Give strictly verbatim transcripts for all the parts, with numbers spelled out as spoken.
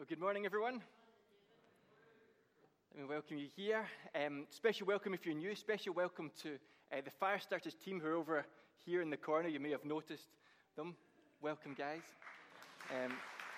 Well, good morning, everyone. Let me welcome you here. Um, special welcome if you're new. Special welcome to uh, the Fire Starters team who are over here in the corner. You may have noticed them. Welcome, guys. Um,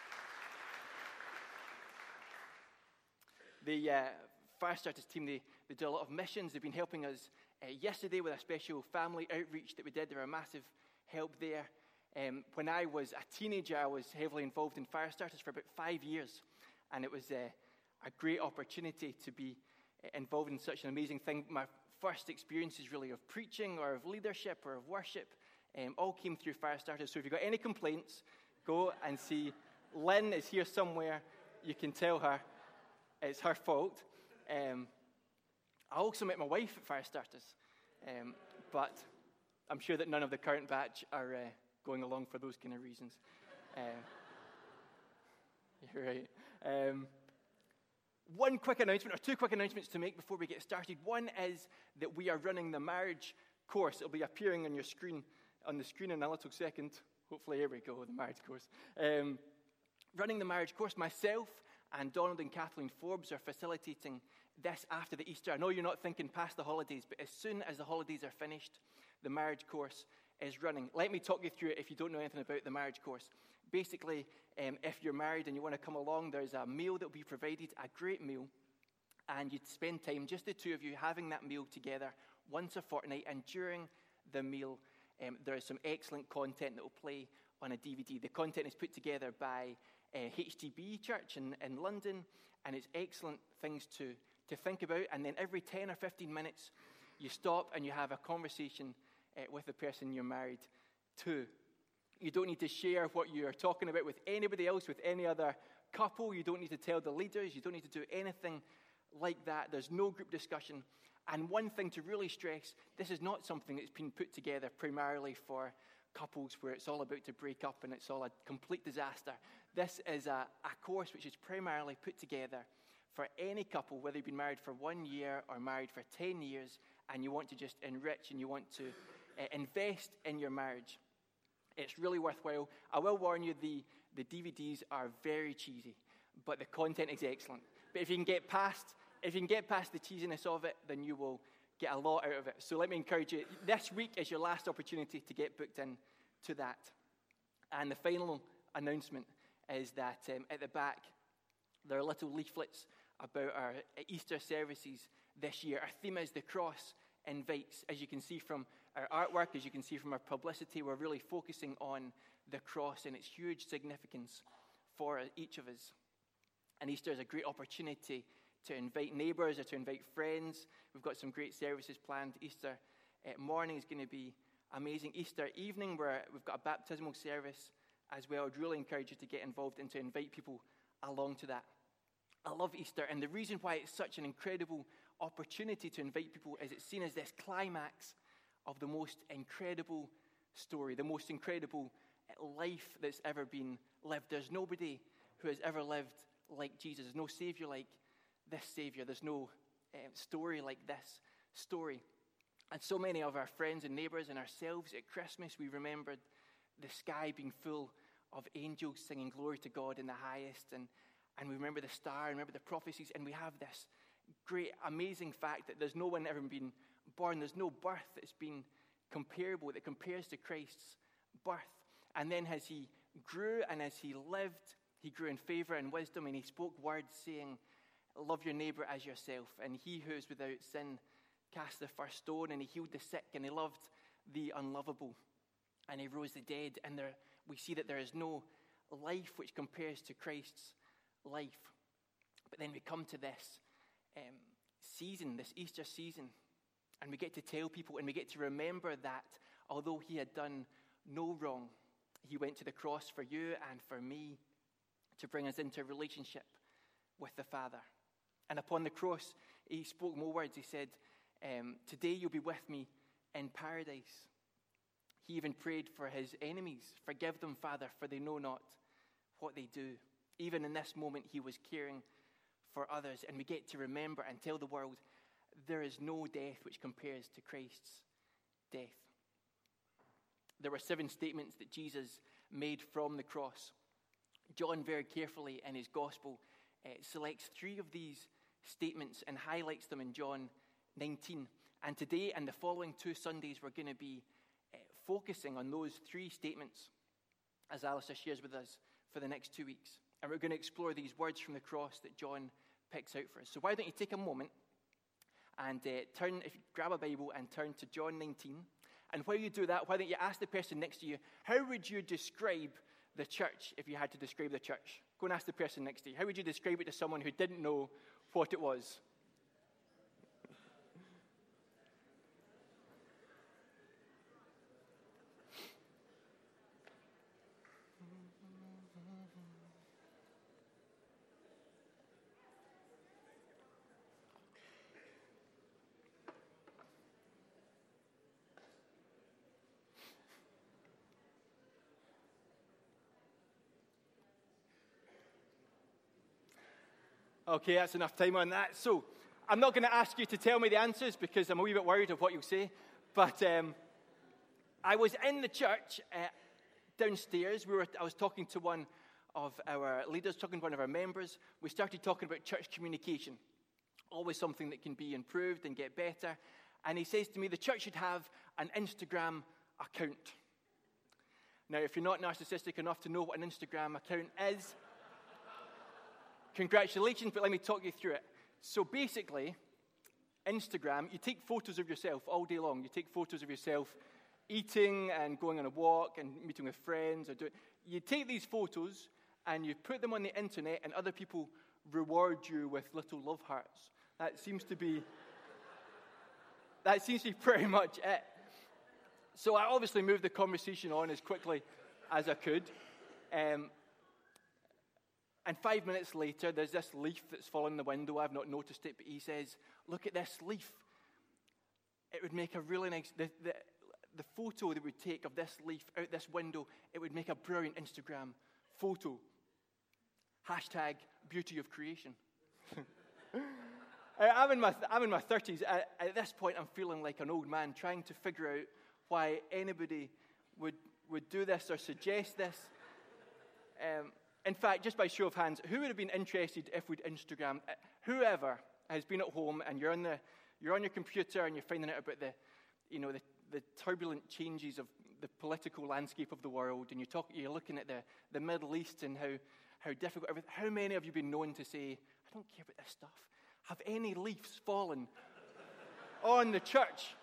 the uh, Fire Starters team, they, they do a lot of missions. They've been helping us uh, yesterday with a special family outreach that we did. They were a massive help there. Um, when I was a teenager, I was heavily involved in Fire Starters for about five years, and it was uh, a great opportunity to be involved in such an amazing thing. My first experiences, really, of preaching or of leadership or of worship um, all came through Fire Starters. So if you've got any complaints, go and see Lynn is here somewhere. You can tell her it's her fault. Um, I also met my wife at Fire Starters, um, but I'm sure that none of the current batch are Uh, going along for those kind of reasons. Uh, you're right. Um, one quick announcement, or two quick announcements to make before we get started. One is that we are running the marriage course. It'll be appearing on your screen, on the screen in a little second. Hopefully, here we go, the marriage course. Um, running the marriage course, myself and Donald and Kathleen Forbes are facilitating this after the Easter. I know you're not thinking past the holidays, but as soon as the holidays are finished, the marriage course is running. Let me talk you through it if you don't know anything about the marriage course. Basically, um, if you're married and you want to come along, there's a meal that will be provided, a great meal, and you'd spend time, just the two of you, having that meal together once a fortnight, and during the meal, um, there is some excellent content that will play on a D V D. The content is put together by uh, H T B Church in, in London, and it's excellent things to, to think about, and then every ten or fifteen minutes, you stop and you have a conversation Uh, with the person you're married to. You don't need to share what you're talking about with anybody else, with any other couple. You don't need to tell the leaders. You don't need to do anything like that. There's no group discussion. And one thing to really stress, this is not something that's been put together primarily for couples where it's all about to break up and it's all a complete disaster. This is a, a course which is primarily put together for any couple, whether you've been married for one year or married for ten years, and you want to just enrich and you want to uh, invest in your marriage. It's really worthwhile. I will warn you, the, the D V Ds are very cheesy, but the content is excellent. But if you can get past, if you can get past the cheesiness of it, then you will get a lot out of it. So let me encourage you, this week is your last opportunity to get booked in to that. And the final announcement is that um, at the back, there are little leaflets about our Easter services this year. Our theme is The Cross Invites. As you can see from our artwork, as you can see from our publicity, we're really focusing on the cross and its huge significance for each of us. And Easter is a great opportunity to invite neighbours or to invite friends. We've got some great services planned. Easter uh, morning is going to be amazing. Easter evening, where we've got a baptismal service as well. I'd really encourage you to get involved and to invite people along to that. I love Easter, and the reason why it's such an incredible opportunity to invite people is it's seen as this climax of the most incredible story, the most incredible life that's ever been lived. There's nobody who has ever lived like Jesus. There's no Savior like this Savior. There's no uh, story like this story. And so many of our friends and neighbours and ourselves at Christmas, we remembered the sky being full of angels singing glory to God in the highest, and And we remember the star, and remember the prophecies, and we have this great, amazing fact that there's no one ever been born. There's no birth that's been comparable, that compares to Christ's birth. And then as he grew and as he lived, he grew in favor and wisdom, and he spoke words saying, love your neighbor as yourself. And he who is without sin cast the first stone, and he healed the sick, and he loved the unlovable, and he rose the dead. And there, we see that there is no life which compares to Christ's life. But then we come to this um, season, this Easter season, and we get to tell people and we get to remember that although he had done no wrong, he went to the cross for you and for me to bring us into a relationship with the Father. And upon the cross, he spoke more words. He said, um, today you'll be with me in paradise. He even prayed for his enemies. Forgive them, Father, for they know not what they do. Even in this moment, he was caring for others. And we get to remember and tell the world, there is no death which compares to Christ's death. There were seven statements that Jesus made from the cross. John very carefully in his gospel uh, selects three of these statements and highlights them in John nineteen. And today and the following two Sundays, we're going to be uh, focusing on those three statements as Alistair shares with us for the next two weeks. And we're going to explore these words from the cross that John picks out for us. So why don't you take a moment and uh, turn, if you grab a Bible and turn to John nineteen. And while you do that, why don't you ask the person next to you, how would you describe the church if you had to describe the church? Go and ask the person next to you. How would you describe it to someone who didn't know what it was? Okay, that's enough time on that. So, I'm not going to ask you to tell me the answers because I'm a wee bit worried of what you'll say. But um, I was in the church uh, downstairs. We were. I was talking to one of our leaders, talking to one of our members. We started talking about church communication. Always something that can be improved and get better. And he says to me, the church should have an Instagram account. Now, if you're not narcissistic enough to know what an Instagram account is, congratulations, but let me talk you through it. So basically, Instagram, you take photos of yourself all day long. You take photos of yourself eating and going on a walk and meeting with friends. Or doing, you take these photos and you put them on the internet and other people reward you with little love hearts. That seems to be, that seems to be pretty much it. So I obviously moved the conversation on as quickly as I could. Um, And five minutes later, there's this leaf that's fallen in the window. I've not noticed it, but he says, look at this leaf. It would make a really nice, the, the, the photo that we take of this leaf out this window, it would make a brilliant Instagram photo. Hashtag beauty of creation. I'm, in my, I'm in my thirties. At, at this point, I'm feeling like an old man trying to figure out why anybody would, would do this or suggest this. Um, In fact, just by show of hands, who would have been interested if we'd Instagram? Whoever has been at home and you're on the, you're on your computer and you're finding out about the, you know, the, the turbulent changes of the political landscape of the world, and you talk, you're looking at the, the Middle East and how, how difficult everything. How many of you have been known to say, I don't care about this stuff. Have any leaves fallen on the church?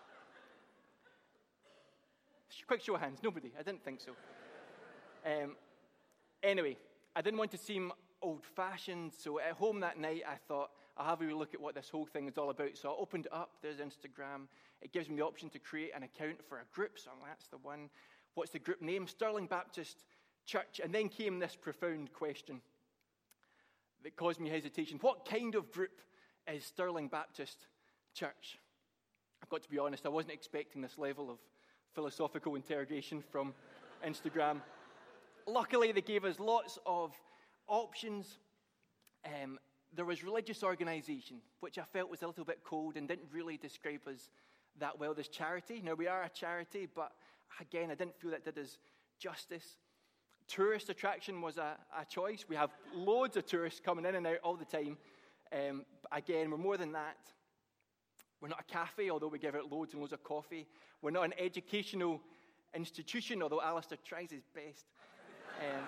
Quick show of hands. Nobody. I didn't think so. Um, anyway. I didn't want to seem old-fashioned, so at home that night I thought, I'll have a wee look at what this whole thing is all about. So I opened it up, there's Instagram. It gives me the option to create an account for a group, so that's the one. What's the group name? Stirling Baptist Church. And then came this profound question that caused me hesitation. What kind of group is Stirling Baptist Church? I've got to be honest, I wasn't expecting this level of philosophical interrogation from Instagram. Luckily, they gave us lots of options. Um, there was religious organization, which I felt was a little bit cold and didn't really describe us that well. There's charity. Now, we are a charity, but again, I didn't feel that did us justice. Tourist attraction was a, a choice. We have loads of tourists coming in and out all the time. Um, again, we're more than that. We're not a cafe, although we give out loads and loads of coffee. We're not an educational institution, although Alistair tries his best. Um,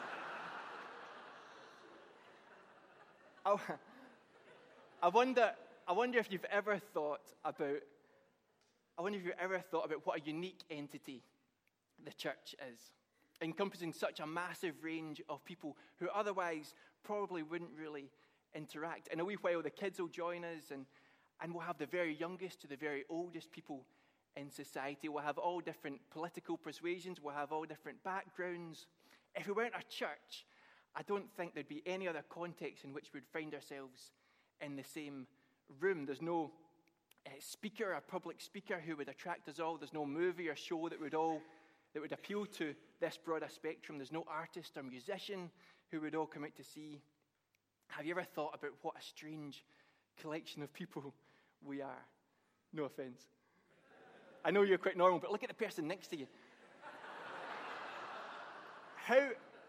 I, I wonder. I wonder if you've ever thought about. I wonder if you've ever thought about what a unique entity the church is, encompassing such a massive range of people who otherwise probably wouldn't really interact. In a wee while, the kids will join us, and and we'll have the very youngest to the very oldest people in society. We'll have all different political persuasions. We'll have all different backgrounds. If we weren't a church, I don't think there'd be any other context in which we'd find ourselves in the same room. There's no uh, speaker or public speaker who would attract us all. There's no movie or show that would all that would appeal to this broader spectrum. There's no artist or musician who would all come out to see. Have you ever thought about what a strange collection of people we are? No offense. I know you're quite normal, but look at the person next to you. How,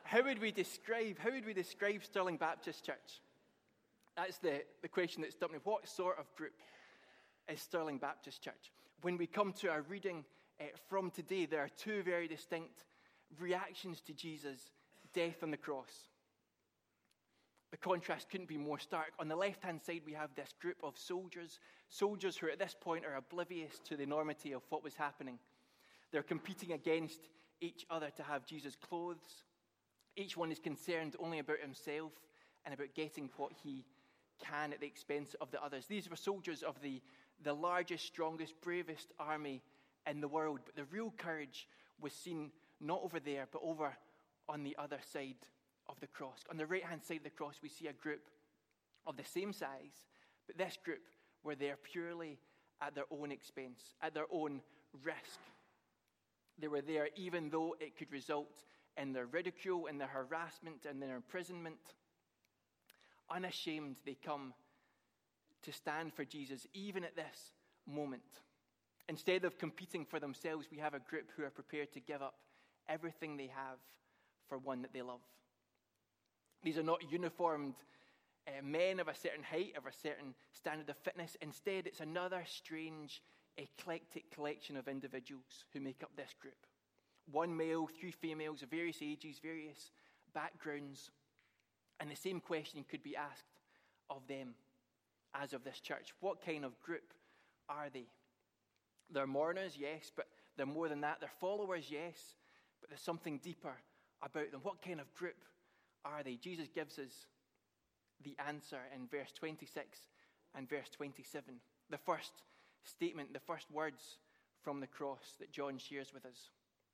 How would we describe, how would we describe Stirling Baptist Church? That's the, the question that stumped me. What sort of group is Stirling Baptist Church? When we come to our reading uh, from today, there are two very distinct reactions to Jesus' death on the cross. The contrast couldn't be more stark. On the left-hand side, we have this group of soldiers, soldiers who at this point are oblivious to the enormity of what was happening. They're competing against each other to have Jesus' clothes. Each one is concerned only about himself and about getting what he can at the expense of the others. These were soldiers of the, the largest, strongest, bravest army in the world. But the real courage was seen not over there, but over on the other side of the cross. On the right-hand side of the cross, we see a group of the same size, but this group were there purely at their own expense, at their own risk. They were there even though it could result in their ridicule, in their harassment, and their imprisonment. Unashamed, they come to stand for Jesus, even at this moment. Instead of competing for themselves, we have a group who are prepared to give up everything they have for one that they love. These are not uniformed uh, men of a certain height, of a certain standard of fitness. Instead, it's another strange, eclectic collection of individuals who make up this group. One male, three females of various ages, various backgrounds. And the same question could be asked of them as of this church. What kind of group are they? They're mourners, yes, but they're more than that. They're followers, yes, but there's something deeper about them. What kind of group are they? Jesus gives us the answer in verse twenty-six and verse twenty-seven. The first statement, the first words from the cross that John shares with us.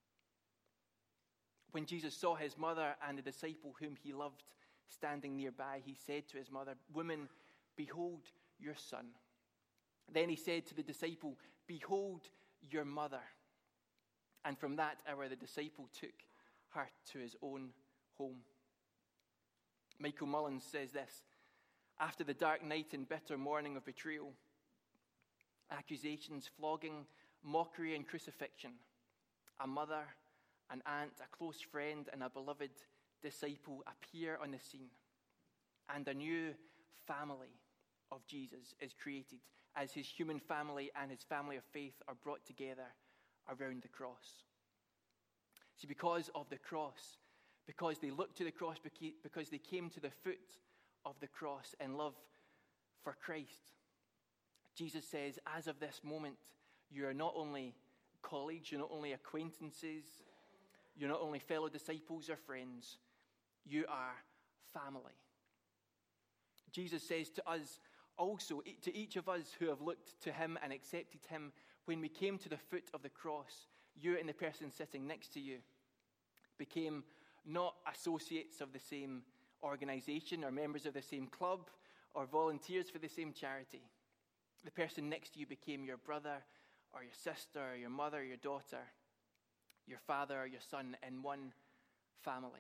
When Jesus saw his mother and the disciple whom he loved standing nearby, he said to his mother, "Woman, behold your son." Then he said to the disciple, "Behold your mother." And from that hour, the disciple took her to his own home. Michael Mullins says this: after the dark night and bitter morning of betrayal, accusations, flogging, mockery, and crucifixion, a mother, an aunt, a close friend, and a beloved disciple appear on the scene, and a new family of Jesus is created as his human family and his family of faith are brought together around the cross. See, because of the cross, because they looked to the cross, because they came to the foot of the cross in love for Christ, Jesus says, as of this moment, you are not only colleagues, you're not only acquaintances, you're not only fellow disciples or friends, you are family. Jesus says to us also, to each of us who have looked to him and accepted him, when we came to the foot of the cross, you and the person sitting next to you became not associates of the same organization or members of the same club or volunteers for the same charity. The person next to you became your brother or your sister or your mother or your daughter, your father or your son in one family.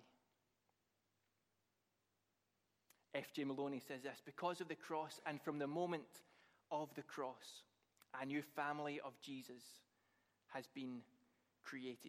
F J Maloney says this: because of the cross and from the moment of the cross, a new family of Jesus has been created.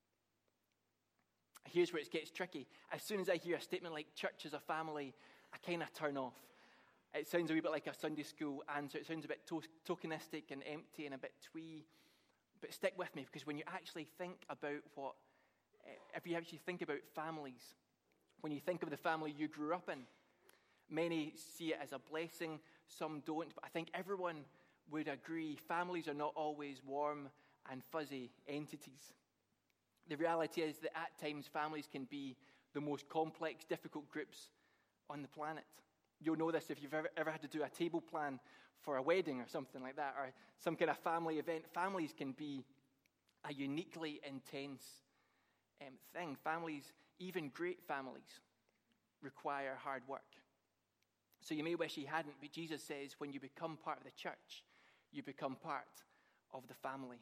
Here's where it gets tricky. As soon as I hear a statement like church as a family, I kind of turn off. It sounds a wee bit like a Sunday school answer. It sounds a bit to- tokenistic and empty and a bit twee. But stick with me, because when you actually think about what, if you actually think about families, when you think of the family you grew up in, many see it as a blessing, some don't, but I think everyone would agree families are not always warm and fuzzy entities. The reality is that at times families can be the most complex, difficult groups on the planet. You'll know this if you've ever, ever had to do a table plan for a wedding or something like that, or some kind of family event. Families can be a uniquely intense um, thing. Families, even great families, require hard work. So you may wish he hadn't, but Jesus says when you become part of the church, you become part of the family.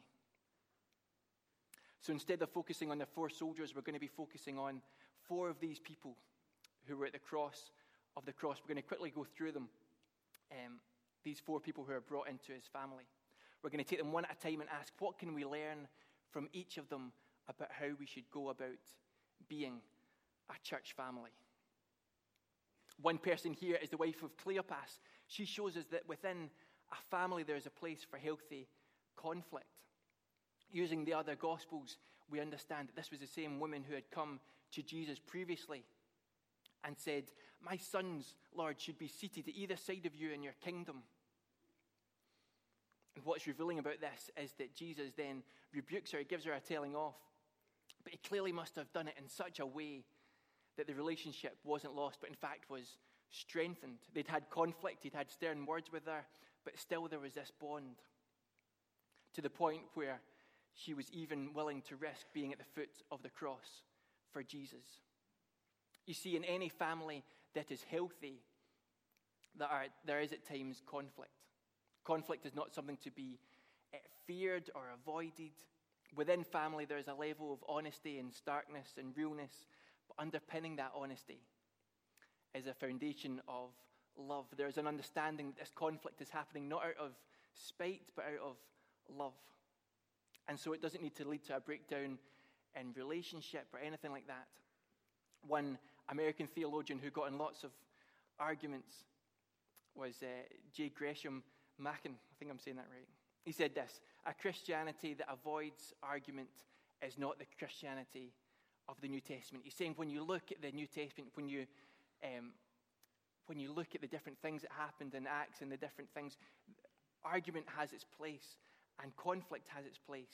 So instead of focusing on the four soldiers, we're going to be focusing on four of these people who were at the cross of the cross. We're going to quickly go through them, um, these four people who are brought into his family. We're going to take them one at a time and ask, what can we learn from each of them about how we should go about being a church family. One person here is the wife of Cleopas. She shows us that within a family there is a place for healthy conflict. Using the other Gospels, we understand that this was the same woman who had come to Jesus previously and said, "My sons, Lord, should be seated at either side of you in your kingdom." And what's revealing about this is that Jesus then rebukes her, he gives her a telling off. But he clearly must have done it in such a way that the relationship wasn't lost, but in fact was strengthened. They'd had conflict, he'd had stern words with her, but still there was this bond. To the point where she was even willing to risk being at the foot of the cross for Jesus. You see, in any family that is healthy, there, are, there is at times conflict. Conflict is not something to be uh, feared or avoided. Within family, there is a level of honesty and starkness and realness, but underpinning that honesty is a foundation of love. There is an understanding that this conflict is happening not out of spite, but out of love. And so it doesn't need to lead to a breakdown in relationship or anything like that. One American theologian who got in lots of arguments was uh, J. Gresham Machen. I think I'm saying that right. He said this: "A Christianity that avoids argument is not the Christianity of the New Testament." He's saying when you look at the New Testament, when you um, when you look at the different things that happened in Acts and the different things, argument has its place and conflict has its place.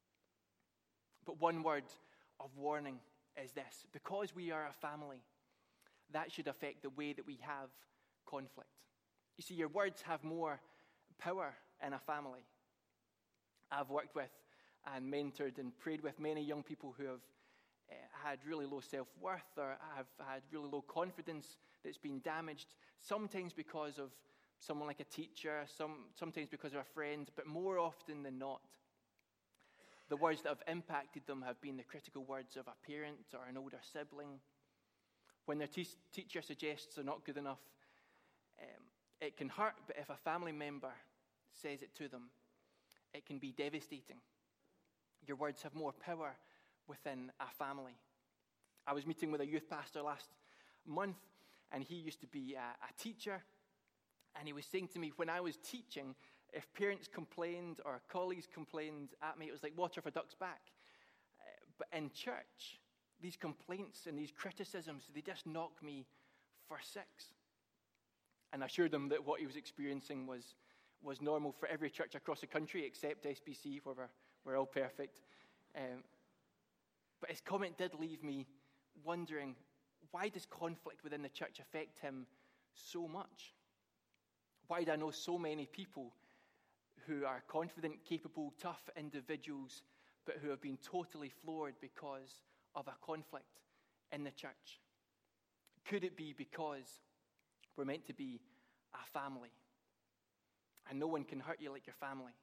But one word of warning is this: because we are a family, that should affect the way that we have conflict. You see, your words have more power in a family. I've worked with and mentored and prayed with many young people who have uh, had really low self-worth or have had really low confidence that's been damaged, sometimes because of someone like a teacher, some, sometimes because of a friend, but more often than not, the words that have impacted them have been the critical words of a parent or an older sibling. When their te- teacher suggests they're not good enough, um, it can hurt, but if a family member says it to them, it can be devastating. Your words have more power within a family. I was meeting with a youth pastor last month, and he used to be a, a teacher, and he was saying to me, when I was teaching, if parents complained or colleagues complained at me, it was like water for ducks back. Uh, but in church, these complaints and these criticisms, they just knock me for six. And I assured him that what he was experiencing was, was normal for every church across the country except S B C, where we're, we're all perfect. Um, but his comment did leave me wondering, why does conflict within the church affect him so much? Why do I know so many people who are confident, capable, tough individuals, but who have been totally floored because of a conflict in the church? Could it be because we're meant to be a family, and no one can hurt you like your family?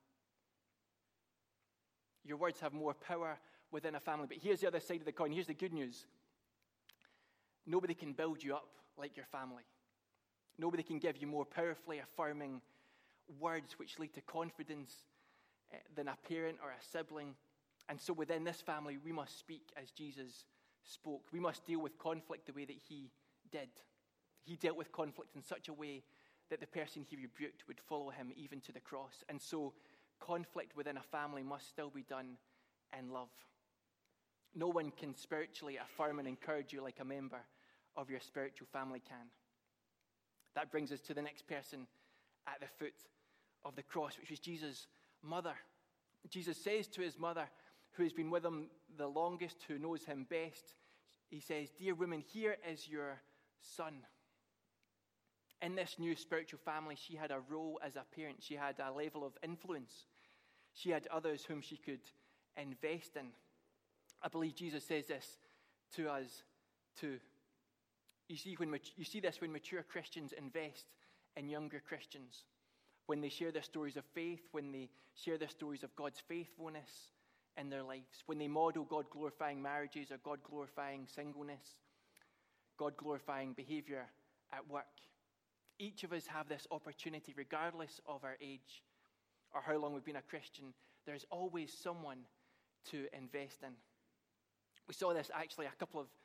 Your words have more power within a family. But here's the other side of the coin. Here's the good news. Nobody can build you up like your family. Nobody can give you more powerfully affirming words which lead to confidence uh, than a parent or a sibling. And so within this family, we must speak as Jesus spoke. We must deal with conflict the way that he did. He dealt with conflict in such a way that the person he rebuked would follow him even to the cross. And so conflict within a family must still be done in love. No one can spiritually affirm and encourage you like a member of your spiritual family can. That brings us to the next person at the foot of the cross, which was Jesus' mother. Jesus says to his mother, who has been with him the longest, who knows him best, he says, "Dear woman, here is your son." In this new spiritual family, she had a role as a parent. She had a level of influence. She had others whom she could invest in. I believe Jesus says this to us too. You see, when you see this when mature Christians invest in younger Christians, when they share their stories of faith, when they share their stories of God's faithfulness in their lives, when they model God-glorifying marriages or God-glorifying singleness, God-glorifying behavior at work. Each of us have this opportunity, regardless of our age or how long we've been a Christian. There's always someone to invest in. We saw this actually a couple of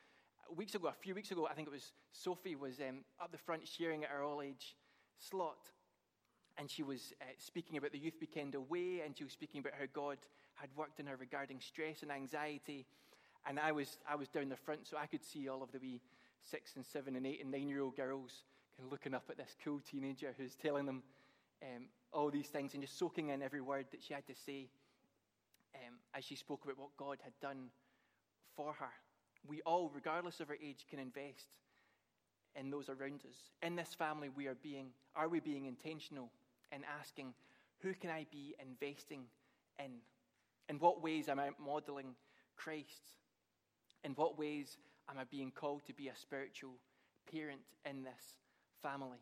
weeks ago, a few weeks ago, I think it was Sophie was um, up the front sharing at our all-age slot. And she was uh, speaking about the Youth Weekend away, and she was speaking about how God had worked in her regarding stress and anxiety. And I was I was down the front, so I could see all of the wee six and seven and eight and nine-year-old girls kind of looking up at this cool teenager who's telling them um, all these things and just soaking in every word that she had to say um, as she spoke about what God had done for her. We all, regardless of our age, can invest in those around us. In this family, we are being, are we being intentional in asking, who can I be investing in? In what ways am I modeling Christ? In what ways am I being called to be a spiritual parent in this family?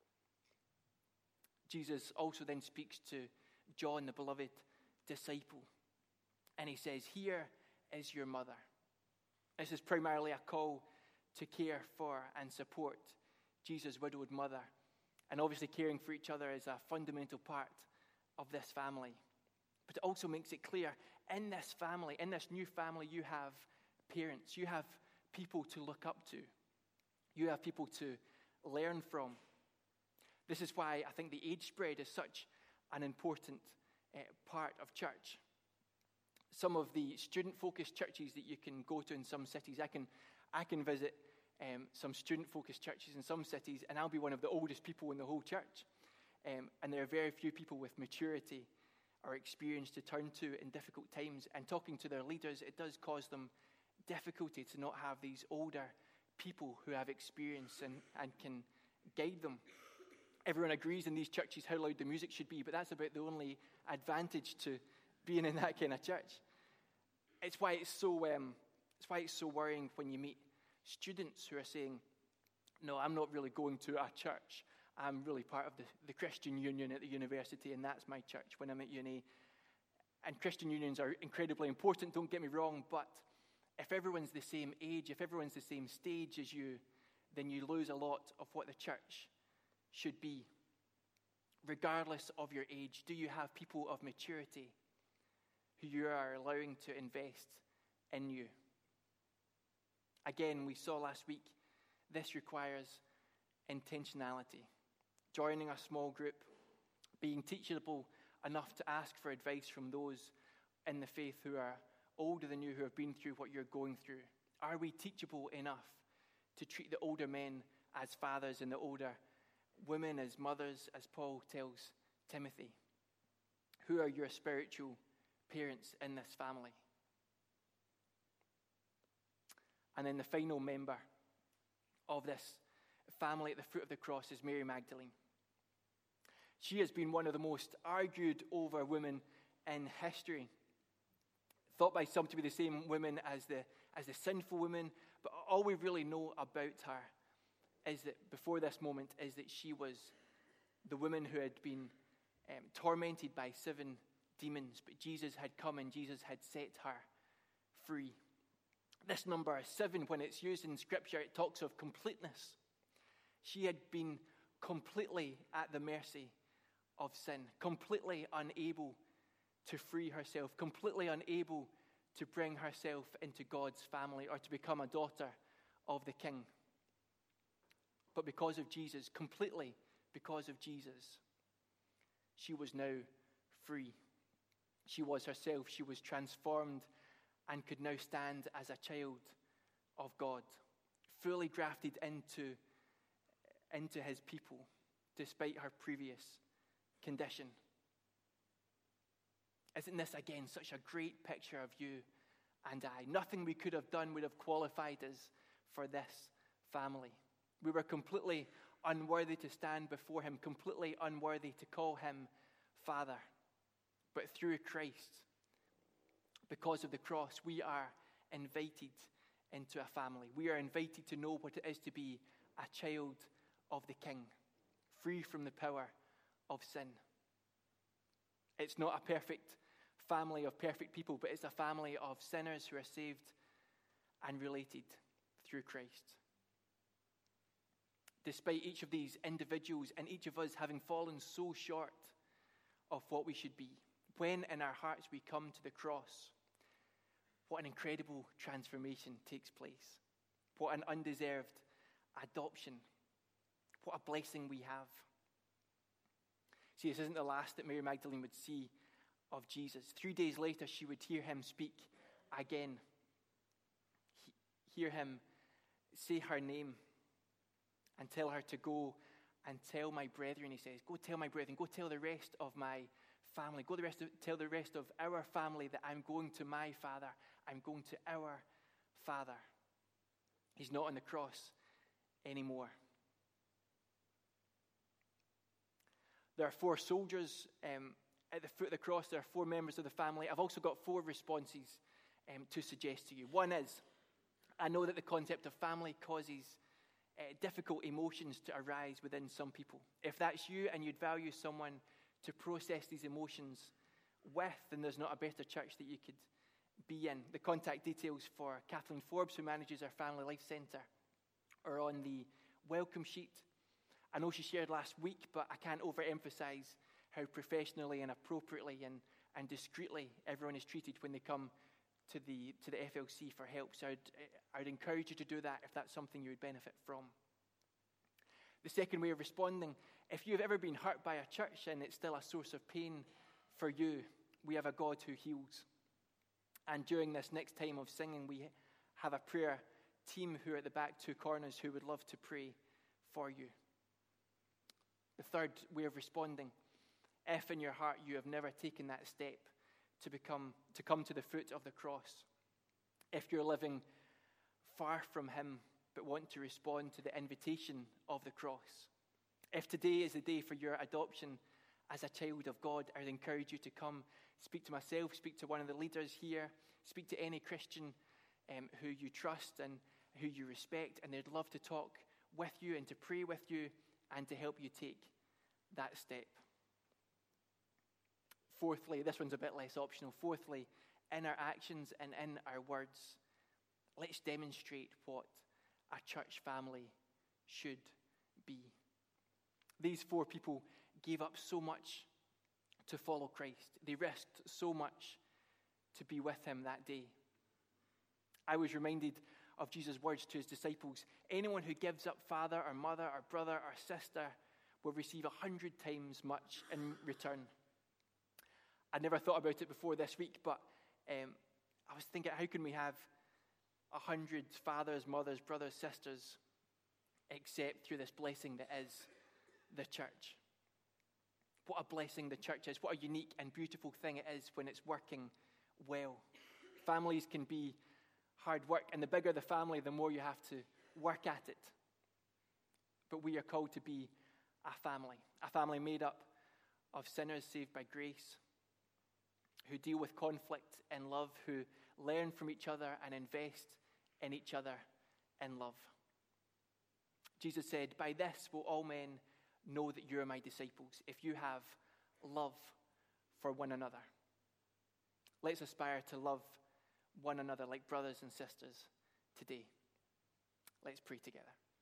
Jesus also then speaks to John, the beloved disciple, and he says, "Here is your mother." This is primarily a call to care for and support Jesus' widowed mother. And obviously caring for each other is a fundamental part of this family. But it also makes it clear, in this family, in this new family, you have parents. You have people to look up to. You have people to learn from. This is why I think the age spread is such an important uh, part of church. Some of the student-focused churches that you can go to in some cities, I can, I can visit Um, some student-focused churches in some cities, and I'll be one of the oldest people in the whole church. Um, and there are very few people with maturity or experience to turn to in difficult times. And talking to their leaders, it does cause them difficulty to not have these older people who have experience and, and can guide them. Everyone agrees in these churches how loud the music should be, but that's about the only advantage to being in that kind of church. It's why it's so, um, it's why it's so worrying when you meet students who are saying, no, I'm not really going to a church. I'm really part of the, the Christian Union at the university, and that's my church when I'm at uni. And Christian unions are incredibly important, don't get me wrong, but if everyone's the same age, if everyone's the same stage as you, then you lose a lot of what the church should be. Regardless of your age, do you have people of maturity who you are allowing to invest in you? Again, we saw last week, this requires intentionality. Joining a small group, being teachable enough to ask for advice from those in the faith who are older than you, who have been through what you're going through. Are we teachable enough to treat the older men as fathers and the older women as mothers, as Paul tells Timothy? Who are your spiritual parents in this family? And then the final member of this family at the foot of the cross is Mary Magdalene. She has been one of the most argued over women in history. Thought by some to be the same woman as the, as the sinful woman, but all we really know about her is that before this moment is that she was the woman who had been um, tormented by seven demons, but Jesus had come and Jesus had set her free. This number seven, when it's used in Scripture, it talks of completeness. She had been completely at the mercy of sin, completely unable to free herself, completely unable to bring herself into God's family or to become a daughter of the King. But because of Jesus, completely because of Jesus, she was now free. She was herself. She was transformed and could now stand as a child of God, fully grafted into, into his people, despite her previous condition. Isn't this, again, such a great picture of you and I? Nothing we could have done would have qualified us for this family. We were completely unworthy to stand before him, completely unworthy to call him Father. But through Christ, because of the cross, we are invited into a family. We are invited to know what it is to be a child of the King, free from the power of sin. It's not a perfect family of perfect people, but it's a family of sinners who are saved and related through Christ. Despite each of these individuals and each of us having fallen so short of what we should be, when in our hearts we come to the cross, what an incredible transformation takes place. What an undeserved adoption. What a blessing we have. See, this isn't the last that Mary Magdalene would see of Jesus. Three days later, she would hear him speak again. He, hear him say her name and tell her to go and tell my brethren, he says. Go tell my brethren. Go tell the rest of my family. Go the rest of, tell the rest of our family that I'm going to my Father. I'm going to our Father. He's not on the cross anymore. There are four soldiers um, at the foot of the cross. There are four members of the family. I've also got four responses um, to suggest to you. One is, I know that the concept of family causes uh, difficult emotions to arise within some people. If that's you and you'd value someone to process these emotions with, then there's not a better church that you could be in. The contact details for Kathleen Forbes, who manages our Family Life Centre, are on the welcome sheet. I know she shared last week, but I can't overemphasize how professionally and appropriately and, and discreetly everyone is treated when they come to the to the F L C for help. So I'd, I'd encourage you to do that if that's something you would benefit from. The second way of responding, if you've ever been hurt by a church and it's still a source of pain for you, we have a God who heals. And during this next time of singing, we have a prayer team who are at the back two corners who would love to pray for you. The third way of responding, if in your heart you have never taken that step to become to come to the foot of the cross, if you're living far from him but want to respond to the invitation of the cross, if today is the day for your adoption as a child of God, I would encourage you to come speak to myself, speak to one of the leaders here, speak to any Christian um, who you trust and who you respect, and they'd love to talk with you and to pray with you and to help you take that step. Fourthly, this one's a bit less optional. Fourthly, in our actions and in our words, let's demonstrate what a church family should be. These four people gave up so much to follow Christ. They risked so much to be with him that day. I was reminded of Jesus' words to his disciples. Anyone who gives up father or mother or brother or sister will receive a hundred times much in return. I'd never thought about it before this week, but um, I was thinking, how can we have a hundred fathers, mothers, brothers, sisters, except through this blessing that is the church? What a blessing the church is. What a unique and beautiful thing it is when it's working well. Families can be hard work, and the bigger the family, the more you have to work at it. But we are called to be a family, a family made up of sinners saved by grace, who deal with conflict in love, who learn from each other and invest in each other in love. Jesus said, "By this will all men know that you are my disciples, if you have love for one another." Let's aspire to love one another like brothers and sisters today. Let's pray together.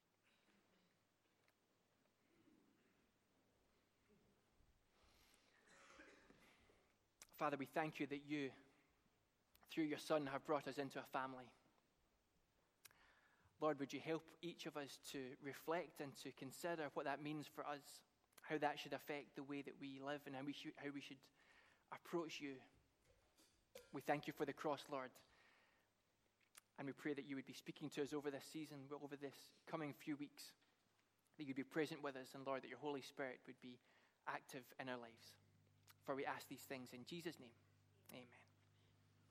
Father, we thank you that you, through your Son, have brought us into a family. Lord, would you help each of us to reflect and to consider what that means for us, how that should affect the way that we live and how we should, how we should approach you. We thank you for the cross, Lord. And we pray that you would be speaking to us over this season, over this coming few weeks, that you'd be present with us, and Lord, that your Holy Spirit would be active in our lives. For we ask these things in Jesus' name. Amen.